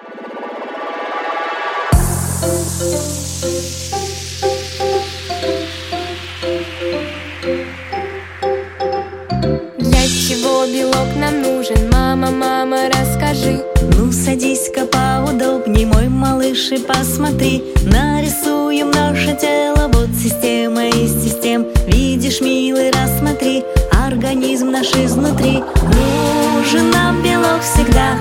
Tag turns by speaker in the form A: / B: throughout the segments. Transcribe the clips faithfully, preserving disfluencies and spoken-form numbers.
A: Для чего белок нам нужен? Мама, мама, расскажи.
B: Ну, садись-ка поудобней, мой малыш, и посмотри. Нарисуем наше тело, вот система из систем. Видишь, милый, рассмотри, организм наш изнутри. Нужен нам белок всегда.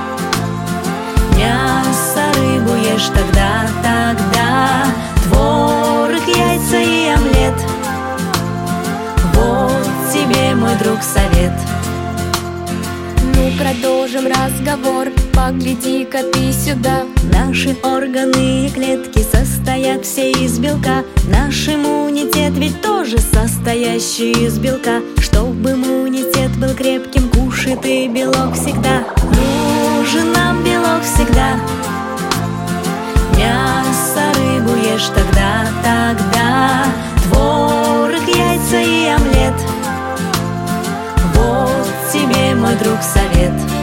B: Мясо, рыбу ешь тогда, тогда. Творог, яйца и омлет. Вот тебе, мой друг, совет.
A: Ну, продолжим разговор. Погляди-ка ты сюда.
B: Наши органы и клетки состоят все из белка. Наш иммунитет ведь тоже состоящий из белка. Чтобы иммунитет был крепким, кушай ты белок всегда. Нужен нам белок всегда. Мясо, рыбу ешь тогда, тогда. Творог, яйца и омлет. Вот тебе, мой друг, совет.